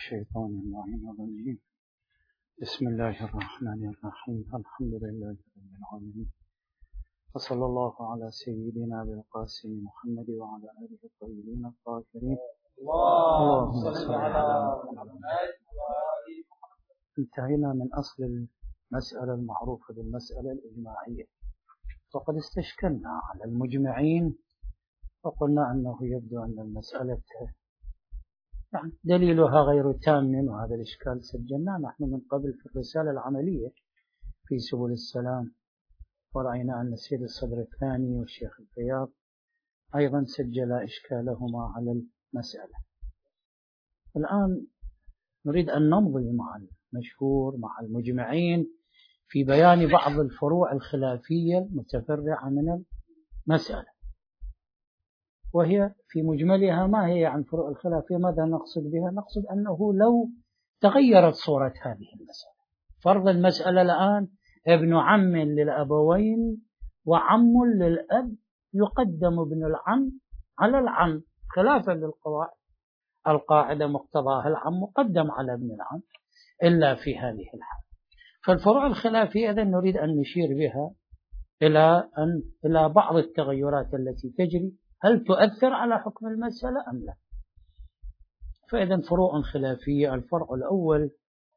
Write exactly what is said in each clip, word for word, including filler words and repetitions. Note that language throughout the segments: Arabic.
الشيطان اللعين الرجيم. بسم الله الرحمن الرحيم. الحمد لله رب العالمين، وصلى الله على سيدنا بالقاسم محمد وعلى آله الطيبين الطاهرين. اللهم صل على محمد. انتهينا من أصل المسألة المعروفة بالمسألة الإجماعية، وقد استشكلنا على المجمعين وقلنا أنه يبدو أن المسألة يعني دليلها غير تام، وهذا الإشكال سجلناه نحن من قبل في الرسالة العملية في سبل السلام، ورأينا أن سيد الصدر الثاني والشيخ الفياض أيضا سجلا إشكالهما على المسألة. الآن نريد أن نمضي مع المشهور مع المجمعين في بيان بعض الفروع الخلافية المتفرعة من المسألة، وهي في مجملها ما هي عن فروع الخلافية. ماذا نقصد بها؟ نقصد أنه لو تغيرت صورة هذه المسألة، فرض المسألة الآن ابن عم للأبوين وعم للأب، يقدم ابن العم على العم خلافا للقواعد. القاعدة مقتضاها العم مقدم على ابن العم إلا في هذه الحالة. فالفروع الخلافية إذن نريد أن نشير بها إلى أن إلى بعض التغيرات التي تجري، هل تؤثر على حكم المسألة أم لا؟ فإذا فروع خلافية. الفرع الأول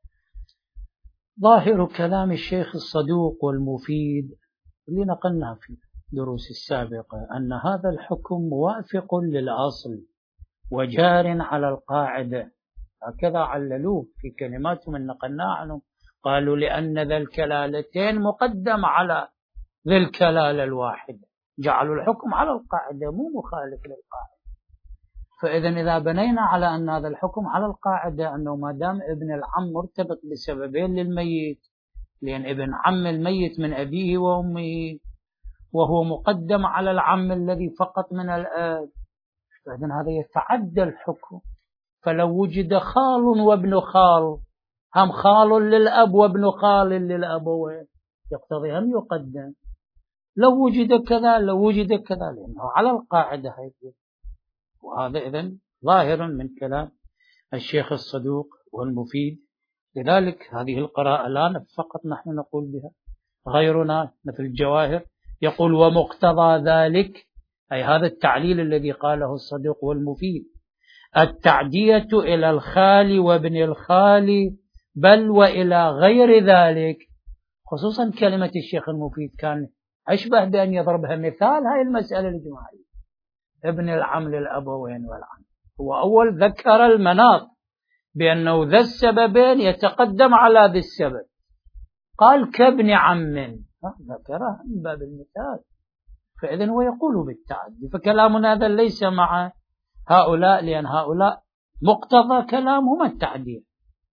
ظاهر كلام الشيخ الصدوق والمفيد اللي نقلنا في الدروس السابقة، أن هذا الحكم موافق للأصل وجار على القاعدة، هكذا عللوه في كلماتهم اللي نقلنا عنهم. قالوا لأن ذا الكلالتين مقدم على ذي الكلالة الواحدة، جعلوا الحكم على القاعدة مو مخالف للقاعدة. فإذا إذا بنينا على أن هذا الحكم على القاعدة، أنه ما دام ابن العم مرتبط بسببين للميت، لأن ابن عم الميت من أبيه وأمه وهو مقدم على العم الذي فقط من الأب، فإذا هذا يتعدى الحكم. فلو وجد خال وابن خال، هم خال للأب وابن خال للأبوين، يقتضي هم يقدم. لو وجد كذا لو وجد كذا لأنه على القاعدة هذه. وهذا إذن ظاهر من كلام الشيخ الصدوق والمفيد. لذلك هذه القراءة لا فقط نحن نقول بها، غيرنا مثل الجواهر يقول ومقتضى ذلك، أي هذا التعليل الذي قاله الصدوق والمفيد، التعدية إلى الخال وابن الخال بل وإلى غير ذلك. خصوصا كلمة الشيخ المفيد كان أشبه بأن يضربها مثال هاي المسألة الإجماعية، ابن العم للأبوين والعم. هو أول ذكر المناط بأنه ذا السببين يتقدم على ذي السبب، قال كابن عم، ذكرها من باب المثال. فإذن هو يقول بالتعدي. فكلامنا هذا ليس مع هؤلاء، لأن هؤلاء مقتضى كلامهم التعديل.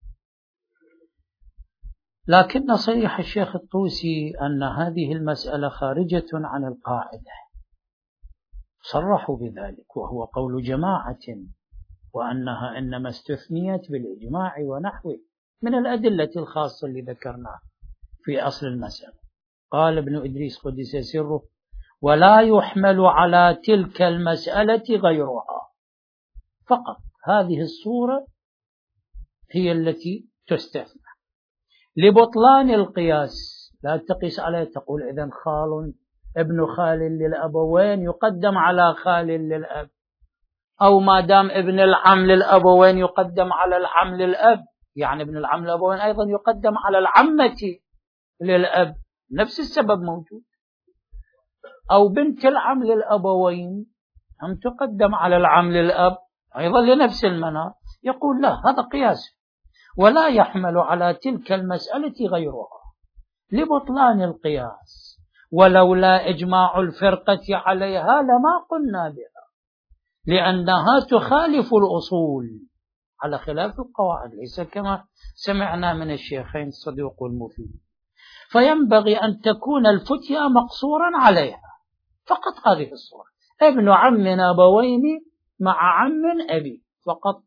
لكن صريح الشيخ الطوسي أن هذه المسألة خارجة عن القاعدة، صرحوا بذلك، وهو قول جماعة، وأنها إنما استثنيت بالإجماع ونحوه من الأدلة الخاصة اللي ذكرناها في أصل المسألة. قال ابن إدريس قدس سره ولا يحمل على تلك المسألة غيرها، فقط هذه الصورة هي التي تستثنى لبطلان القياس. لا تقيس عليه تقول إذن خال ابن خال للأبوين يقدم على خال للأب، أو ما دام ابن العم للأبوين يقدم على العم للأب، يعني ابن العم للأبوين أيضا يقدم على العمة للأب، نفس السبب موجود. أو بنت العم للأبوين هم تقدم على العم للأب أيضا لنفس المناط. يقول لا، هذا قياس ولا يحمل على تلك المسألة غيرها لبطلان القياس، ولولا إجماع الفرقة عليها لما قلنا بها، لأنها تخالف الأصول على خلاف القواعد، ليس كما سمعنا من الشيخين الصدوق والمفيد. فينبغي أن تكون الفتية مقصورا عليها، فقط هذه الصورة، ابن عم أبوين مع عم أبي فقط.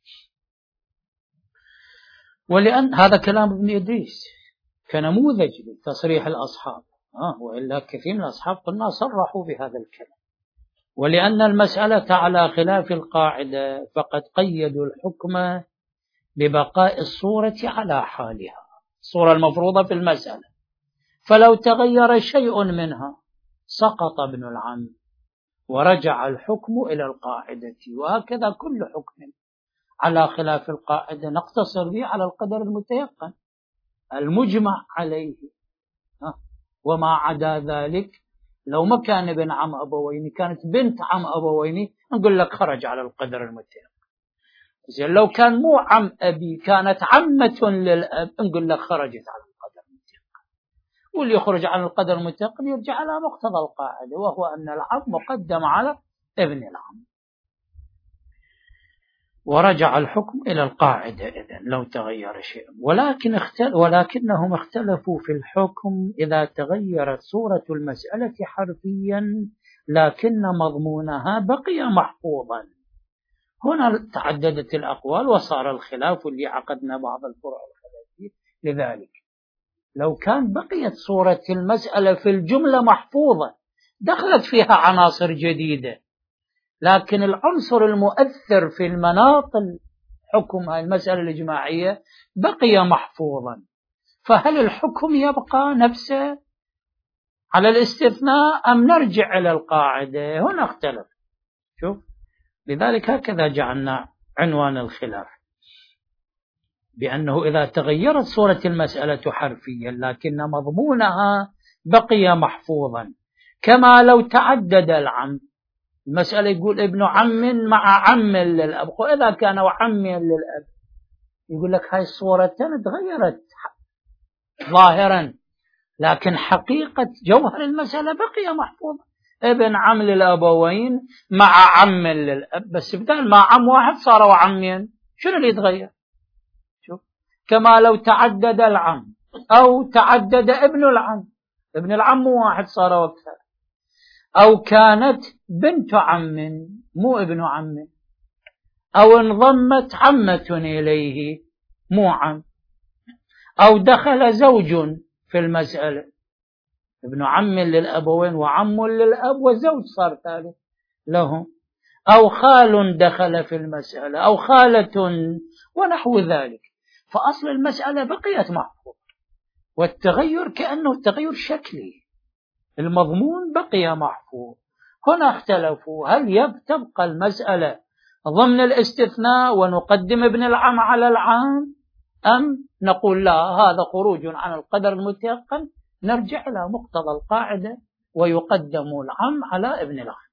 ولأن هذا كلام ابن إدريس كنموذج لتصريح الأصحاب، آه وإلا كثير من الأصحاب قلنا صرحوا بهذا الكلام. ولأن المسألة على خلاف القاعدة فقد قيدوا الحكم ببقاء الصورة على حالها، الصورة المفروضة في المسألة، فلو تغير شيء منها سقط ابن العم ورجع الحكم إلى القاعدة. وهكذا كل حكم على خلاف القاعدة نقتصر به على القدر المتيقن المجمع عليه، وما عدا ذلك لو ما كان ابن عم أبوين كانت بنت عم أبوين نقول لك خرج على القدر المتيقن. زين لو كان مو عم أبي كانت عمة للأب نقول لك خرجت على القدر المتيقن. واللي يخرج عن القدر المتيقن يرجع على مقتضى القاعدة، وهو أن العم مقدم على ابن العم، ورجع الحكم إلى القاعدة إذن لو تغير شيء. ولكن اختل ولكنهم اختلفوا في الحكم إذا تغيرت صورة المسألة حرفيا لكن مضمونها بقي محفوظا. هنا تعددت الأقوال وصار الخلاف اللي عقدنا بعض الفروع الخلافية. لذلك لو كان بقيت صورة المسألة في الجملة محفوظة دخلت فيها عناصر جديدة، لكن العنصر المؤثر في المناط الحكم هاي المسألة الإجماعية بقي محفوظا، فهل الحكم يبقى نفسه على الاستثناء أم نرجع إلى القاعدة؟ هنا اختلف. شوف، لذلك هكذا جعلنا عنوان الخلاف بأنه إذا تغيرت صورة المسألة حرفيا لكن مضمونها بقي محفوظا، كما لو تعدد العم. المسألة يقول ابن عم مع عم للأب، وإذا كان عم للأب يقول لك هاي الصورتين تغيرت ظاهرا لكن حقيقة جوهر المسألة بقي محفوظة، ابن عم للأبوين مع عم للأب، بس بدل مع عم واحد صاروا عمين. شنو اللي يتغير؟ شوف، كما لو تعدد العم أو تعدد ابن العم، ابن العم واحد صار وكثر، أو كانت بنت عم مو ابن عم، أو انضمت عمة إليه مو عم، أو دخل زوج في المسألة، ابن عم للأبوين وعم للأب وزوج صار ثالث لهم، أو خال دخل في المسألة أو خالة ونحو ذلك، فأصل المسألة بقيت محفوظة، والتغير كأنه تغير شكلي، المضمون بقي محفوظ. هنا اختلفوا هل تبقى المسألة ضمن الاستثناء ونقدم ابن العم على العام، أم نقول لا هذا خروج عن القدر المتيقن نرجع إلى مقتضى القاعدة ويقدم العم على ابن العم.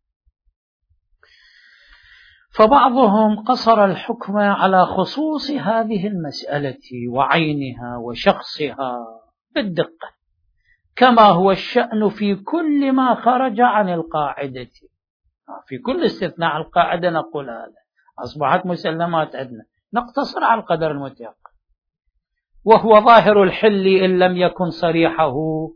فبعضهم قصر الحكم على خصوص هذه المسألة وعينها وشخصها بالدقة، كما هو الشأن في كل ما خرج عن القاعدة. في كل استثناء القاعدة نقول هذا أصبحت مسلمات عندنا، نقتصر على القدر المتيقن، وهو ظاهر الحل إن لم يكن صريحه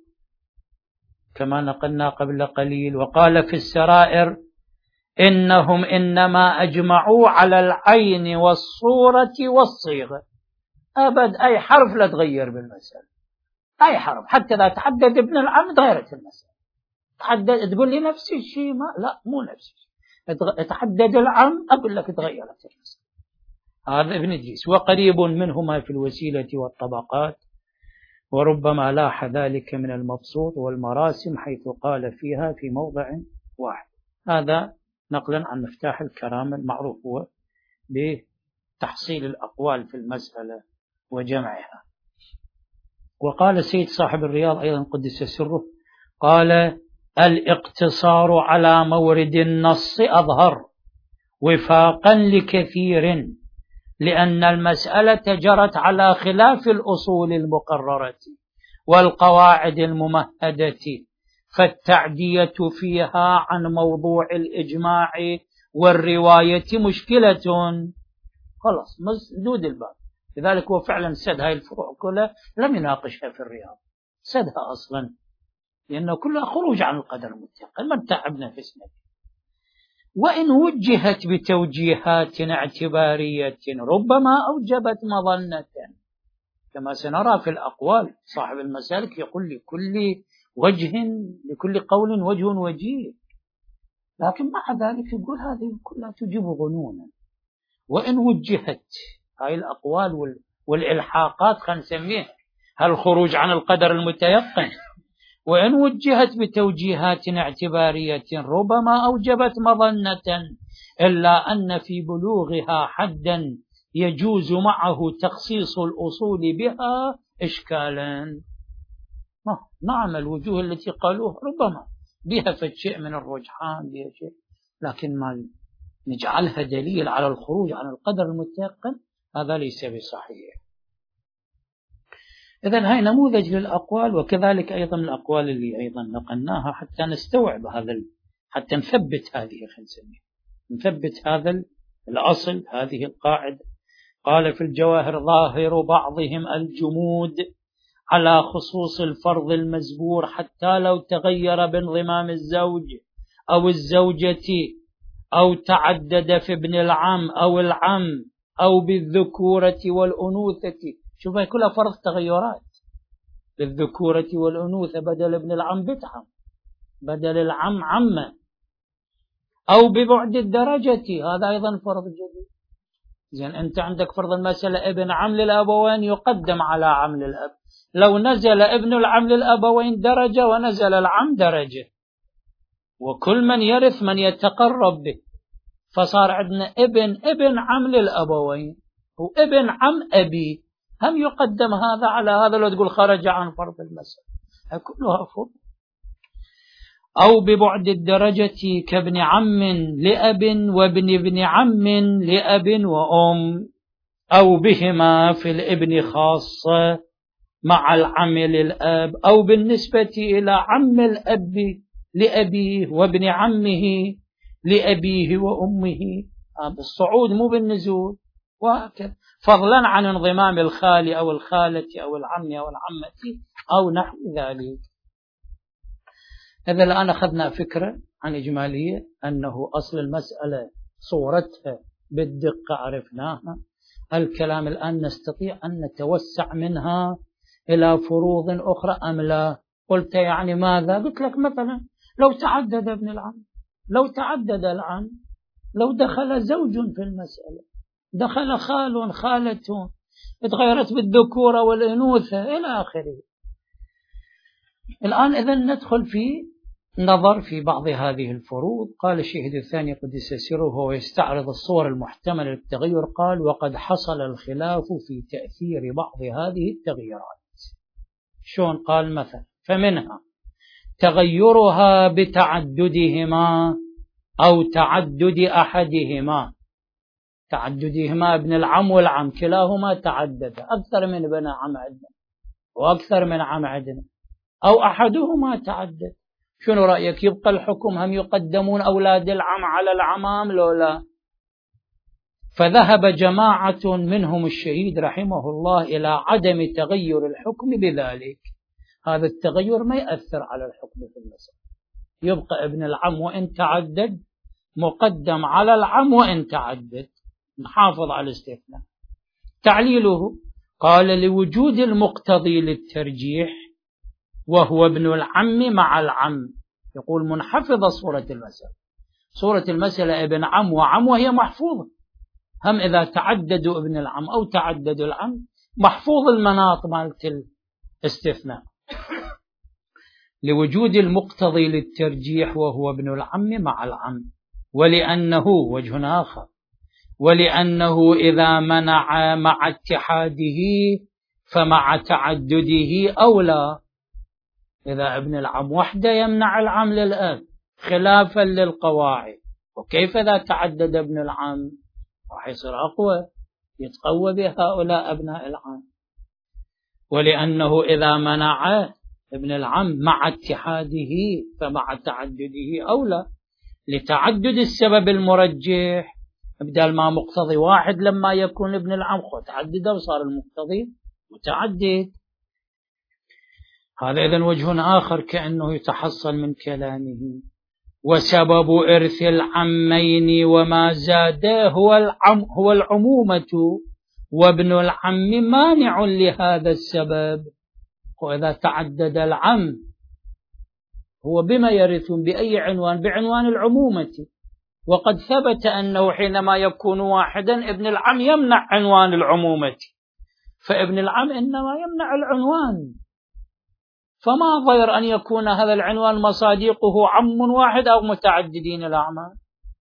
كما نقلنا قبل قليل. وقال في السرائر إنهم إنما أجمعوا على العين والصورة والصيغة. أبد أي حرف لا تغير بالمسألة، أي حرف حتى لا تحدد ابن العم تغيرت المسألة. تحدد تقول لي نفس الشيء، ما لا مو نفس الشيء، تحدد العم أقول لك تغيرت المسألة. هذا ابن إدريس. وقريب منهما في الوسيلة والطبقات، وربما لاح ذلك من المبسوط والمراسم حيث قال فيها في موضع واحد. هذا نقلا عن مفتاح الكرامة المعروف هو بتحصيل الأقوال في المسألة وجمعها. وقال السيد صاحب الرياض أيضا قدس سره، قال الاقتصار على مورد النص أظهر وفاقا لكثير، لأن المسألة جرت على خلاف الأصول المقررة والقواعد الممهدة، فالتعدية فيها عن موضوع الإجماع والرواية مشكلة. خلاص مسدود الباب. لذلك هو فعلا سد هاي الفروع كلها، لم يناقشها في الرياض، سدها أصلا لأنه كلها خروج عن القدر المتيقن، ما تعبنا في اسمه. وإن وجهت بتوجيهات اعتبارية ربما أوجبت مظنة، كما سنرى في الأقوال. صاحب المسالك يقول لكل وجه لكل قول وجه وجيه، لكن مع ذلك يقول هذه كلها تجيب ظنونا. وإن وجهت هاي الأقوال والإلحاقات خلينا نسميها هالخروج عن القدر المتيقن، وإن وجهت بتوجيهات اعتبارية ربما أوجبت مظنة، إلا أن في بلوغها حدا يجوز معه تخصيص الأصول بها إشكالا. نعم الوجوه التي قالوها ربما بها فشيء من الرجحان بها شيء، لكن ما نجعلها دليل على الخروج عن القدر المتيقن هذا ليس بصحيح. إذن هاي نموذج للأقوال، وكذلك أيضا الأقوال اللي أيضا نقلناها حتى نستوعب هذا، حتى نثبت هذه خلينا نسميها نثبت هذا الأصل، هذه القاعدة. قال في الجواهر: ظاهر بعضهم الجمود على خصوص الفرض المزبور حتى لو تغير بانضمام الزوج أو الزوجة أو تعدد في ابن العم أو العم أو بالذكورة والأنوثة. شوف هاي كلها فرض تغيرات، بالذكورة والأنوثة، بدل ابن العم بتعم، بدل العم عمة، أو ببعد الدرجة، هذا أيضا فرض جديد. زين أنت عندك فرض المسألة ابن عم للأبوين يقدم على عم للأب، لو نزل ابن العم للأبوين درجة ونزل العم درجة، وكل من يرث من يتقرب به، فصار عندنا ابن ابن عم للأبوين وابن عم أبي، هم يقدم هذا على هذا لو تقول خرج عن فرض المسألة، كلها فرض. أو ببعد الدرجة كابن عم لأب وابن ابن عم لأب وأم، أو بهما في الابن خاصة مع العم للأب، أو بالنسبة إلى عم الأب لأبيه وابن عمه لأبيه وأمه، بالصعود مو بالنزول، وهكذا، فضلا عن انضمام الخال أو الخالة أو العم أو العمة أو نحو ذلك. هذا الآن أخذنا فكرة عن إجمالية أنه أصل المسألة صورتها بالدقة عرفناها. الكلام الآن نستطيع أن نتوسع منها إلى فروض أخرى أم لا؟ قلت يعني ماذا؟ قلت لك مثلا لو تعدد ابن العم، لو تعدد العم، لو دخل زوج في المسألة، دخل خال خالة، اتغيرت بالذكورة والأنوثة إلى آخره. الآن إذن ندخل في نظر في بعض هذه الفروض. قال الشهيد الثاني قدس سره وهو يستعرض الصور المحتملة للتغير، قال: وقد حصل الخلاف في تأثير بعض هذه التغييرات. شون؟ قال: مثلا فمنها تغيرها بتعددهما أو تعدد أحدهما، تعددهما ابن العم والعم كلاهما تعدد، أكثر من ابن عم عندنا وأكثر من عم عندنا، أو أحدهما تعدد. شنو رأيك؟ يبقى الحكم هم يقدمون أولاد العم على العمام لو لا؟ فذهب جماعة منهم الشهيد رحمه الله إلى عدم تغير الحكم بذلك، هذا التغير ما يأثر على الحكم في المسألة، يبقى ابن العم وإن تعدد مقدم على العم وإن تعدد، نحافظ على الاستثناء. تعليله قال: لوجود المقتضي للترجيح وهو ابن العم مع العم. يقول منحفظة صورة المسألة، صورة المسألة ابن عم وعم وهي محفوظة، هم إذا تعددوا ابن العم أو تعددوا العم محفوظ المناط مالت الاستثناء. لوجود المقتضي للترجيح وهو ابن العم مع العم، ولأنه وجه آخر، ولأنه إذا منع مع اتحاده فمع تعدده أولى. إذا ابن العم وحده يمنع العم للأب خلافا للقواعد، وكيف إذا تعدد ابن العم؟ راح يصير أقوى، يتقوى بهؤلاء أبناء العم. ولأنه إذا منع ابن العم مع اتحاده فمع تعدده أولى، لتعدد السبب المرجح، بدل ما مقتضي واحد لما يكون ابن العم تعدد وصار المقتضي متعدد. هذا إذن وجه آخر كأنه يتحصل من كلامه. وسبب إرث العمين وما زاد هو العم هو العمومة، وابن العم مانع لهذا السبب. وإذا تعدد العم هو بما يرثون؟ بأي عنوان؟ بعنوان العمومة، وقد ثبت أنه حينما يكون واحدا ابن العم يمنع عنوان العمومة، فابن العم إنما يمنع العنوان، فما ضير أن يكون هذا العنوان مصادقه عم واحد أو متعددين الأعمام.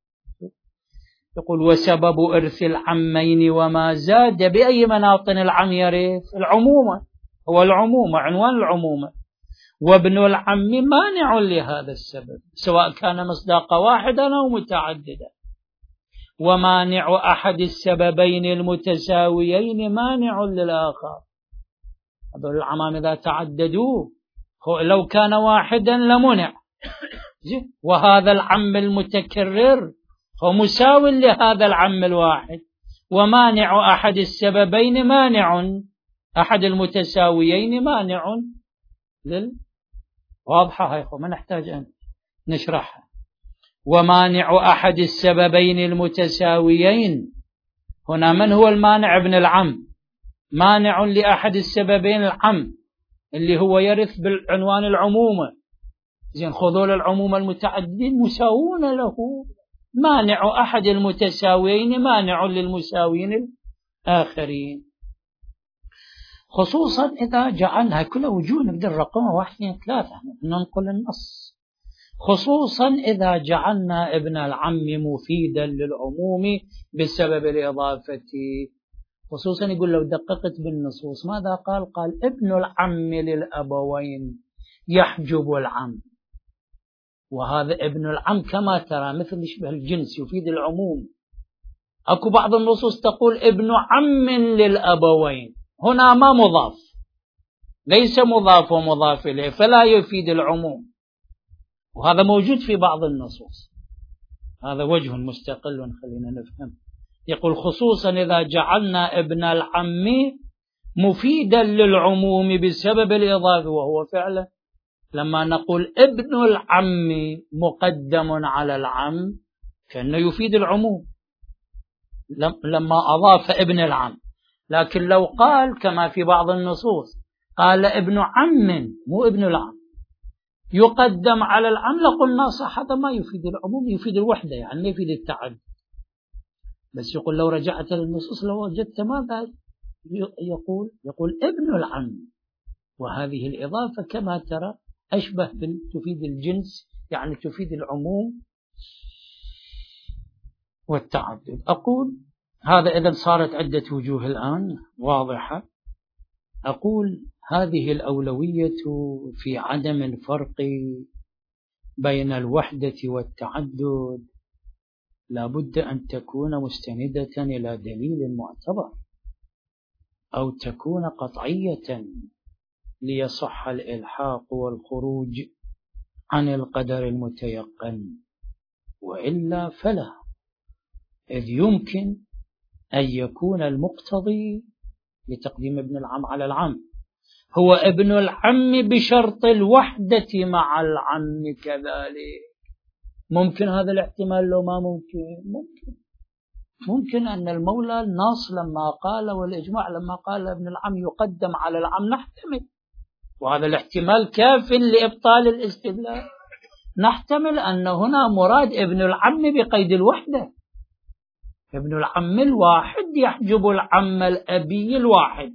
يقول وسبب إرث العمين وما زاد، بأي مناطن العم يرث؟ العمومة، هو العمومة، عنوان العمومة، وابن العم مانع لهذا السبب سواء كان مصداق واحدا أو متعددا، ومانع أحد السببين المتساويين مانع للآخر. هذول العمام إذا تعددوا لو كان واحدا لمنع، وهذا العم المتكرر هو مساو لهذا العم الواحد، ومانع أحد السببين مانع، أحد المتساويين مانع لل واضحة هاي، ما نحتاج أن نشرحها. ومانع أحد السببين المتساويين، هنا من هو المانع؟ ابن العم، مانع لأحد السببين العم اللي هو يرث بالعنوان العمومة. زين، خذوا العمومة المتعددين مساوون له، مانع أحد المتساويين مانع للمساوين الآخرين. خصوصا إذا جعلنا كلها وجوه نقدر رقمها واحد اثنين ثلاثة ننقل النص، خصوصا إذا جعلنا ابن العم مفيدا للعموم بسبب الإضافة. خصوصا يقول لو دققت بالنصوص ماذا قال؟ قال ابن العم للأبوين يحجب العم، وهذا ابن العم كما ترى مثل يشبه الجنس يفيد العموم. أكو بعض النصوص تقول ابن عم للأبوين، هنا ما مضاف، ليس مضاف ومضاف إليه، فلا يفيد العموم، وهذا موجود في بعض النصوص. هذا وجه مستقل خلينا نفهم. يقول خصوصا إذا جعلنا ابن العم مفيدا للعموم بسبب الإضافة، وهو فعلا لما نقول ابن العم مقدم على العم كأنه يفيد العموم لما أضاف ابن العم. لكن لو قال كما في بعض النصوص قال ابن عم مو ابن العم يقدم على العم لقلنا صح، هذا ما يفيد العموم، يفيد الوحدة، يعني ما يفيد التعدد. بس يقول لو رجعت للنصوص لو وجدت ماذا يقول؟ يقول ابن العم، وهذه الإضافة كما ترى أشبه تفيد الجنس، يعني تفيد العموم والتعدد. أقول هذا إذا صارت عدة وجوه الآن واضحة. أقول هذه الأولوية في عدم الفرق بين الوحدة والتعدد لا بد أن تكون مستندة إلى دليل معتبر أو تكون قطعية ليصح الإلحاق والخروج عن القدر المتيقن، وإلا فلا، إذ يمكن أن يكون المقتضي لتقديم ابن العم على العم هو ابن العم بشرط الوحدة مع العم كذلك. ممكن هذا الاحتمال لو ما ممكن؟ ممكن ممكن أن المولى النص لما قال والإجماع لما قال ابن العم يقدم على العم نحتمل، وهذا الاحتمال كاف لإبطال الاستدلال. نحتمل أن هنا مراد ابن العم بقيد الوحدة، ابن العم الواحد يحجب العم الأبي الواحد،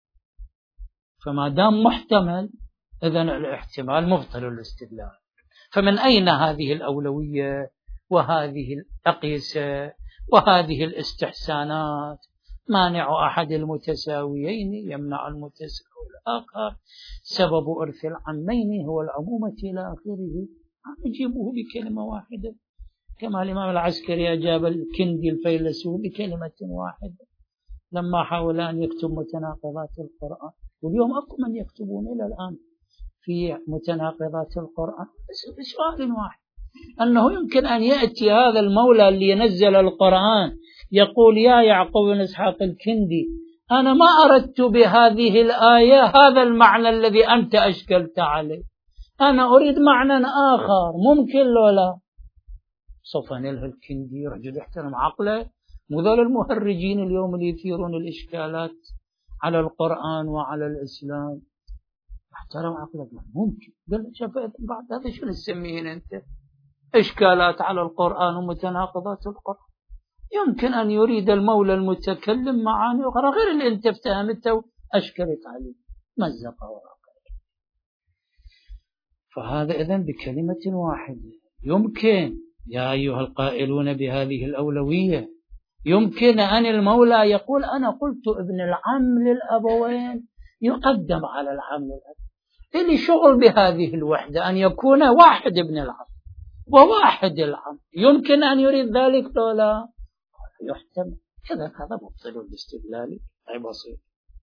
فما دام محتمل إذن الاحتمال مبطل الاستدلال. فمن أين هذه الأولوية وهذه الأقيسة وهذه الاستحسانات؟ مانع أحد المتساويين يمنع المتساوي الآخر، سبب إرث العمين هو العمومة إلى آخره، أجيبه بكلمة واحدة كما الإمام العسكري أجاب الكندي الفيلسوف بكلمة واحدة لما حاول أن يكتب متناقضات القرآن. واليوم أكو من يكتبون إلى الآن في متناقضات القرآن بسؤال واحد، أنه يمكن أن يأتي هذا المولى اللي ينزل القرآن يقول يا يعقوب بن إسحاق الكندي أنا ما أردت بهذه الآية هذا المعنى الذي أنت أشكلت عليه، أنا أريد معنى آخر، ممكن لو لا؟ سوف نلهي الكندي رجل يحترم عقله، مو ذول المهرجين اليوم اللي يثيرون الإشكالات على القرآن وعلى الإسلام. احترم عقلك، ممكن قال شفت بعد هذا شو نسميه أنت؟ إشكالات على القرآن ومتناقضات القرآن. يمكن أن يريد المولى المتكلم معاني أخرى غير اللي أنت افتهمته وأشكلت عليه مزق وراء. فهذا إذن بكلمة واحدة يمكن يا أيها القائلون بهذه الأولوية يمكن أن المولى يقول أنا قلت ابن العم للأبوين يقدم على العم للأب. إلي شغل بهذه الوحدة أن يكون واحد ابن العم وواحد العم. يمكن أن يريد ذلك لو لا يحتمل كذا. هذا مبطل الاستدلال أي بسيط.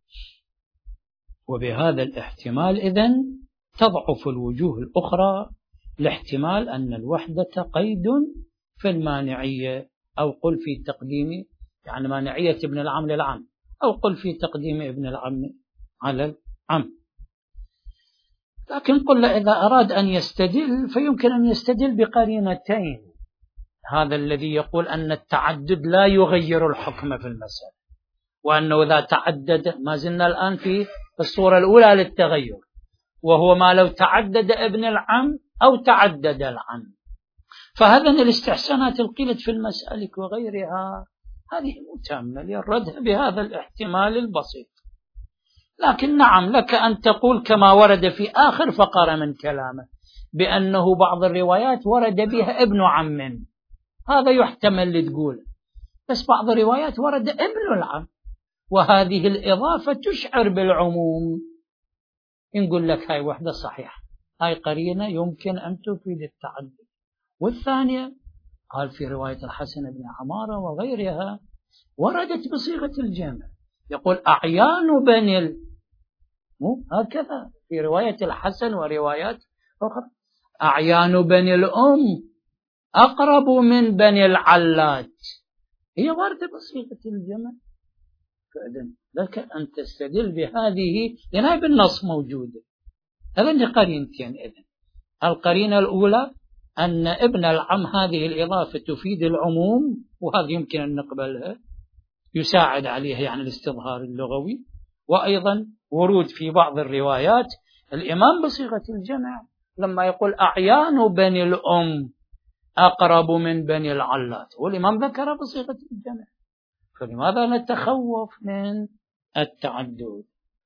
وبهذا الاحتمال إذن تضعف الوجوه الأخرى لاحتمال أن الوحدة قيد في المانعية أو قل في تقديم يعني مانعية ابن العم للعم أو قل في تقديم ابن العم على العم. لكن قلنا إذا أراد أن يستدل فيمكن أن يستدل بقرينتين. هذا الذي يقول أن التعدد لا يغير الحكم في المسألة وأنه إذا تعدد ما زلنا الآن في الصورة الأولى للتغير وهو ما لو تعدد ابن العم أو تعدد العم. فهذا الاستحسانات القيلت في المسألة وغيرها هذه متأمل يردها بهذا الاحتمال البسيط. لكن نعم لك أن تقول كما ورد في آخر فقرة من كلامه بأنه بعض الروايات ورد بها ابن عم. هذا يحتمل لتقول بس بعض الروايات ورد ابن العم وهذه الإضافة تشعر بالعموم. نقول لك هاي وحدة صحيحة هاي قرينة يمكن أن تفيد التعدد. والثانية قال في رواية الحسن بن عمارة وغيرها وردت بصيغة الجمع يقول أعيان بني ال... مو هكذا في رواية الحسن وروايات أخرى أعيان بني الأم أقرب من بني العلات. هي واردة بصيغة الجمع. فإذن لك أن تستدل بهذه لأنها بالنص موجودة. هذين قرينتين. إذن القرينة الأولى أن ابن العم هذه الإضافة تفيد العموم وهذا يمكن أن نقبلها يساعد عليها يعني الاستظهار اللغوي. وأيضا ورود في بعض الروايات الإمام بصيغة الجمع لما يقول أعيان بني الأم أقرب من بني العلات والإمام ذكر بصيغة الجمع. فلماذا نتخوف من التعدد؟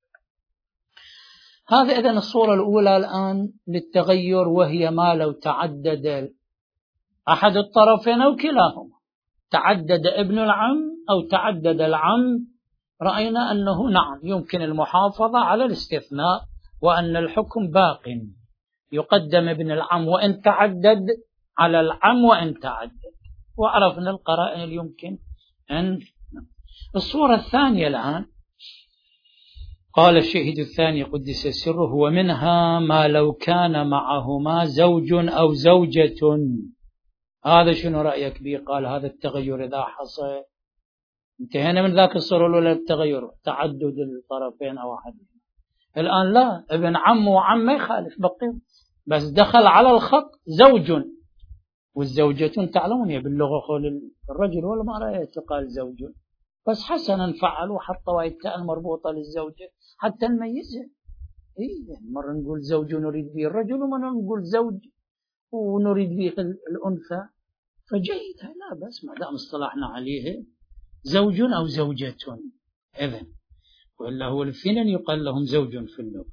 هذا إذن الصورة الأولى الآن للتغير وهي ما لو تعدد أحد الطرفين أو كلاهما تعدد ابن العم أو تعدد العم. رأينا أنه نعم يمكن المحافظة على الاستثناء وأن الحكم باق يقدم ابن العم وإن تعدد على العم وإن تعدد. وعرفنا القرائن اللي يمكن أن. الصورة الثانية الآن قال الشهيد الثاني قدس سره ومنها ما لو كان معهما زوج أو زوجة. هذا شنو رأيك به؟ قال هذا التغير إذا حصل انتهينا من ذاك الصورة الأولى التغير تعدد الطرفين أو أحدهم. الآن لا ابن عم وعم ما يخالف بقي بس دخل على الخط زوج والزوجة تعلمون باللغة قول الرجل ولا ما رأيت قال زوج بس حسنا فعلوا حطوا التاء المربوطة للزوجة حتى نميزها. إيه مرة نقول زوج نريد به الرجل ومرة نقول زوج ونريد به الأنثى فجيد لا بس ما دام اصطلحنا عليه زوج أو زوجة. إذن وإلا هو الاثنين يقال لهم زوج في اللغة.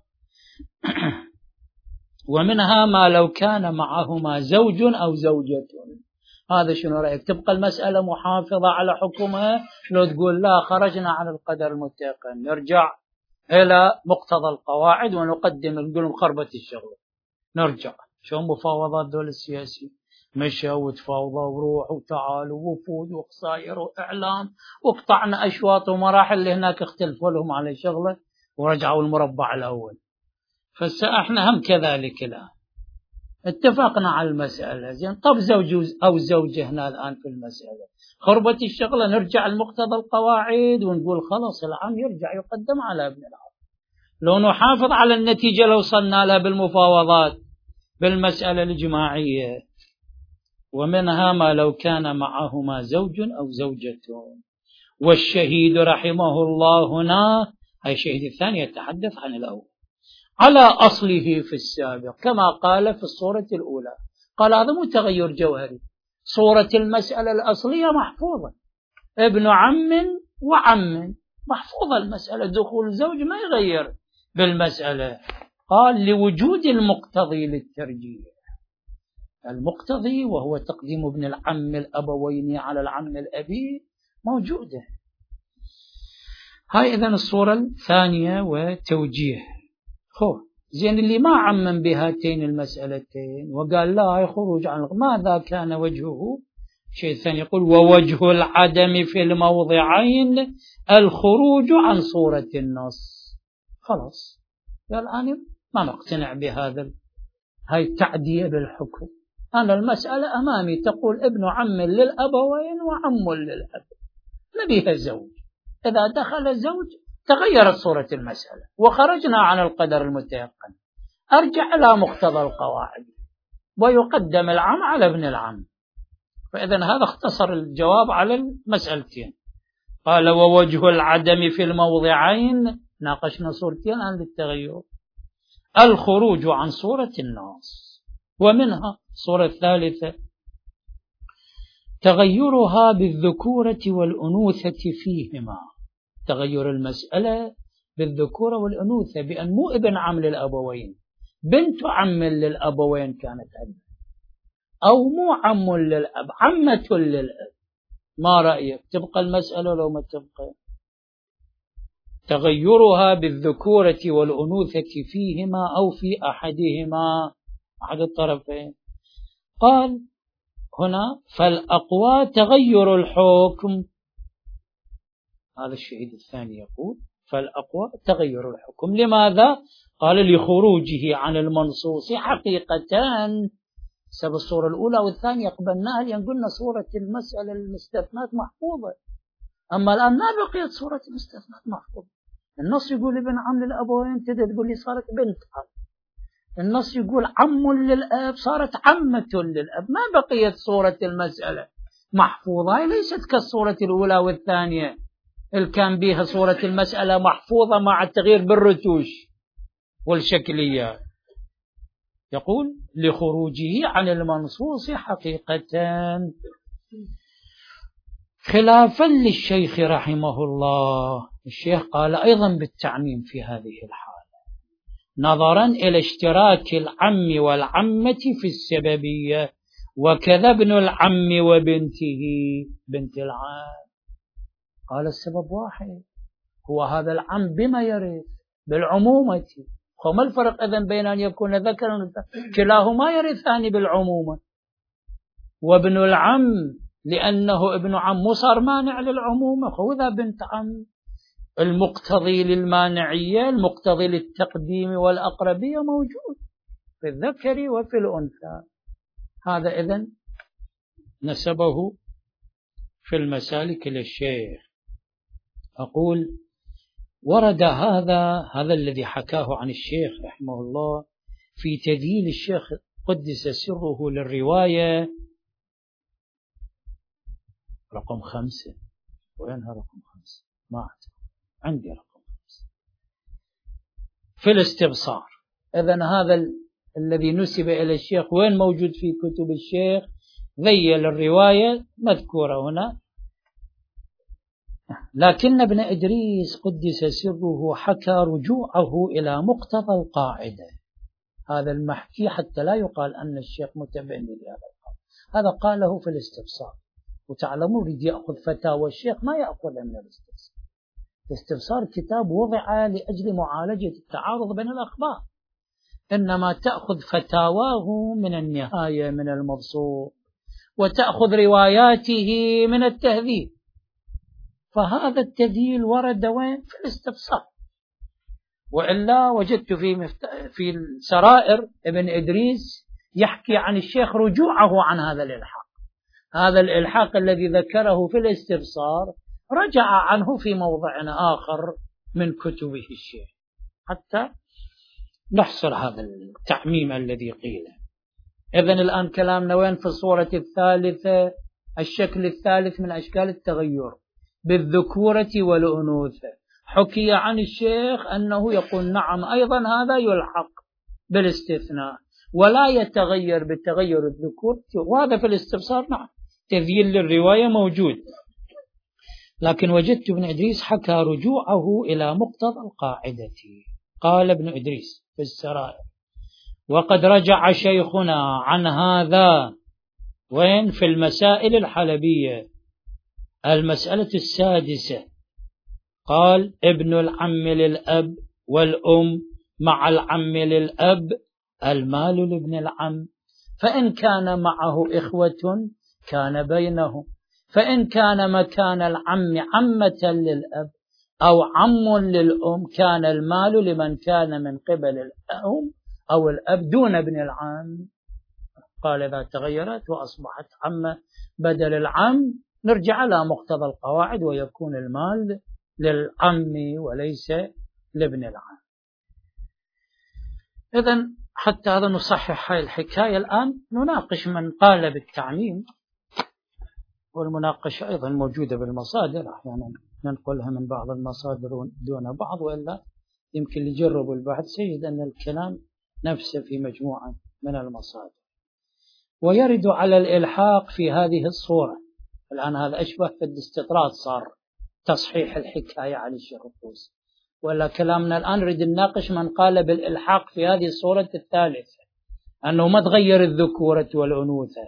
ومنها ما لو كان معهما زوج أو زوجة. هذا شنو رأيك؟ تبقى المسألة محافظة على حكمها لو تقول لا خرجنا عن القدر المتيقن نرجع إلى مقتضى القواعد ونقدم نقول مخربة الشغل نرجع شو مفاوضات دول السياسي مشى وتفاوضوا وروح وتعالوا ووفود وقصاير وإعلام وقطعنا أشواط ومراحل اللي هناك اختلفوا لهم على شغله ورجعوا المربع الأول. فسأحنا هم كذلك الآن اتفقنا على المسألة زين. طب زوج أو زوجة هنا الآن في المسألة خربة الشغلة نرجع لمقتضى القواعد ونقول خلاص العام يرجع يقدم على ابن العام لو نحافظ على النتيجة لو وصلنا لها بالمفاوضات بالمسألة الجماعية. ومنها ما لو كان معهما زوج أو زوجة. والشهيد رحمه الله هنا هاي الشهيد الثاني يتحدث عن الأول على أصله في السابق كما قال في الصورة الأولى قال هذا مو تغير جوهري، صورة المسألة الأصلية محفوظة، ابن عم وعم محفوظة المسألة، دخول الزوج ما يغير بالمسألة. قال لوجود المقتضي للترجيح، المقتضي وهو تقديم ابن العم الأبوين على العم الأبي موجودة. هاي إذن الصورة الثانية وتوجيه. خو زين اللي ما عمم بهاتين المسألتين وقال لا هاي خروج عن ماذا كان وجهه؟ شيء ثاني يقول ووجه العدم في الموضعين الخروج عن صورة النص. خلاص الآن ما نقتنع بهذا، هاي التعدية بالحكم. أنا المسألة أمامي تقول ابن عم للأبوين وعم للأب، نبيها زوج، إذا دخل الزوج تغيرت صورة المسألة وخرجنا عن القدر المتيقن، أرجع إلى مقتضى القواعد ويقدم العم على ابن العم. فإذن هذا اختصر الجواب على المسألتين. قال ووجه العدم في الموضعين، ناقشنا صورتين عن التغير، الخروج عن صورة النص، ومنها صورة الثالثة تغيرها بالذكورة والأنوثة فيهما، تغير المسألة بالذكورة والأنوثة، بأن مو ابن عم للأبوين، بنت عم للأبوين كانت عندها، أو مو عم للأب، عمة للأب. ما رأيك؟ تبقى المسألة لو ما تبقى؟ تغيرها بالذكورة والأنوثة فيهما أو في أحدهما، أحد الطرفين. قال هنا فالأقوى تغير الحكم، هذا الشهيد الثاني يقول فالأقوى تغير الحكم. لماذا؟ قال لخروجه عن المنصوص حقيقتان. سبب الصورة الأولى والثانية قبلناها لأن قلنا صورة المسألة المستثنات محفوظة، أما الآن ما بقيت صورة المستثنات محفوظة. النص يقول ابن عم للأبوين، تدري تقول لي صارت بنت عم. النص يقول عم للأب، صارت عمة للأب، ما بقيت صورة المسألة محفوظة. هي ليست كالصورة الأولى والثانية اللي كان بها صورة المسألة محفوظة مع التغيير بالرتوش والشكليات. يقول لخروجه عن المنصوص حقيقتان، خلافا للشيخ رحمه الله. الشيخ قال أيضا بالتعميم في هذه الحالة، نظرا إلى اشتراك العم والعمة في السببية، وكذا ابن العم وبنته بنت العم. قال السبب واحد، هو هذا العم بما يرث بالعمومة. وما الفرق إذن بين أن يكون ذكرا وأنثى؟ كلاهما يرثان بالعمومة. وابن العم لأنه ابن عم صار مانع للعمومة، خذها بنت عم. المقتضي للمانعية، المقتضي للتقديم والأقربية موجود في الذكر وفي الأنثى. هذا إذن نسبه في المسالك للشيخ. أقول ورد هذا هذا الذي حكاه عن الشيخ رحمه الله في تدليل الشيخ قدس سره للرواية رقم خمسة. وينها رقم خمسة؟ ما أعتقد عندي رقم خمسة في الاستبصار. إذن هذا ال... الذي نسب إلى الشيخ وين موجود في كتب الشيخ؟ ذيل الرواية مذكورة هنا. لكن ابن إدريس قدس سره حكى رجوعه إلى مقتضى القاعدة، هذا المحكي حتى لا يقال أن الشيخ متبني لهذا القول. هذا قاله في الاستبصار، وتعلمون يريد يأخذ فتاوى الشيخ ما يأخذها من الاستبصار. الاستبصار كتاب وضع لأجل معالجة التعارض بين الأخبار، إنما تأخذ فتاواه من النهاية من المبسوط، وتأخذ رواياته من التهذيب. فهذا التذييل ورد وين؟ في الاستبصار. وإلا وجدت في مفت... في السرائر ابن إدريس يحكي عن الشيخ رجوعه عن هذا الإلحاق. هذا الإلحاق الذي ذكره في الاستبصار رجع عنه في موضع آخر من كتبه الشيخ، حتى نحصر هذا التعميم الذي قيل. إذن الآن كلامنا وين؟ في الصورة الثالثة، الشكل الثالث من أشكال التغير بالذكورة والأنوثة. حكي عن الشيخ أنه يقول نعم أيضا هذا يلحق بالاستثناء، ولا يتغير بتغير الذكور، وهذا في الاستبصار نعم تذييل للرواية موجود. لكن وجدت ابن إدريس حكى رجوعه إلى مقتضى القاعدة. قال ابن إدريس في السرائر: وقد رجع شيخنا عن هذا وين؟ في المسائل الحلبية، المسألة السادسة. قال: ابن العم للأب والأم مع العم للأب المال لابن العم، فإن كان معه إخوة كان بينهم، فإن كان مكان العم عمة للأب أو عم للأم كان المال لمن كان من قبل الأم أو الأب دون ابن العم. قال: إذا تغيرت وأصبحت عمة بدل العم نرجع على مقتضى القواعد ويكون المال للعم وليس لابن العم. إذن حتى هذا نصحح هاي الحكاية. الآن نناقش من قال بالتعميم، والمناقشة أيضا موجودة بالمصادر، أحيانا ننقلها من بعض المصادر دون بعض، وإلا يمكن يجرب البحث سيجد أن الكلام نفسه في مجموعة من المصادر. ويرد على الإلحاق في هذه الصورة. الآن هذا أشبه في الاستطراد، صار تصحيح الحكاية عن الشيخ الطوسي، ولا كلامنا الآن نريد نناقش من قال بالإلحاق في هذه الصورة الثالثة، أنه ما تغير الذكورة والأنوثة.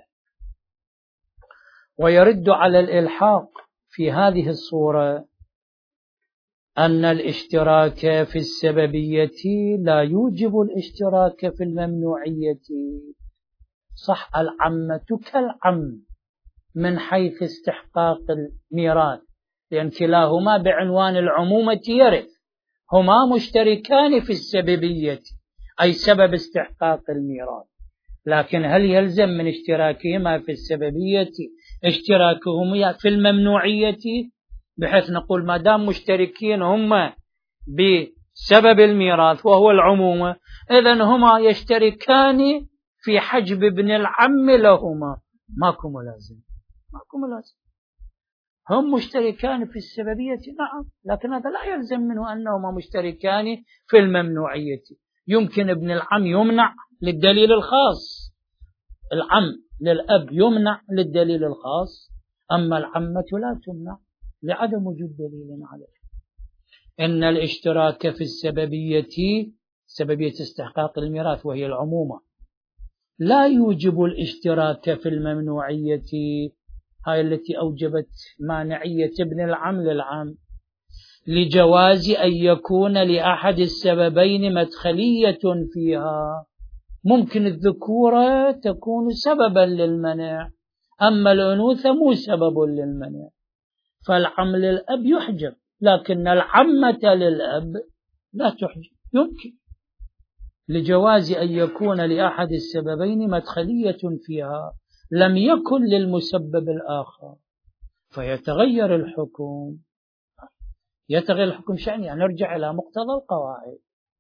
ويرد على الإلحاق في هذه الصورة أن الاشتراك في السببية لا يوجب الاشتراك في الممنوعية. صح، العمة كالعم من حيث استحقاق الميراث، لأن كلاهما بعنوان العمومة يرث، هما مشتركان في السببية أي سبب استحقاق الميراث. لكن هل يلزم من اشتراكهما في السببية اشتراكهما في الممنوعية، بحيث نقول ما دام مشتركين هما بسبب الميراث وهو العمومة، إذن هما يشتركان في حجب ابن العم لهما؟ ماكو ملازم، ماكو ملازم. هم مشتركان في السببية نعم، لكن هذا لا يلزم منه أنهما مشتركان في الممنوعية. يمكن ابن العم يمنع للدليل الخاص، العم للأب يمنع للدليل الخاص، أما العمة لا تمنع لعدم وجود دليل عليه. إن الاشتراك في السببية، سببية استحقاق الميراث وهي العمومة، لا يوجب الاشتراك في الممنوعية، هاي التي أوجبت مانعية ابن العم للعم، لجواز أن يكون لأحد السببين مدخلية فيها. ممكن الذكورة تكون سببا للمنع، أما الأنوثة مو سبب للمنع، فالعم للأب يحجب، لكن العمة للأب لا تحجب. يمكن لجواز أن يكون لأحد السببين مدخلية فيها لم يكن للمسبب الآخر، فيتغير الحكم. يتغير الحكم شأن يعني نرجع إلى مقتضى القواعد.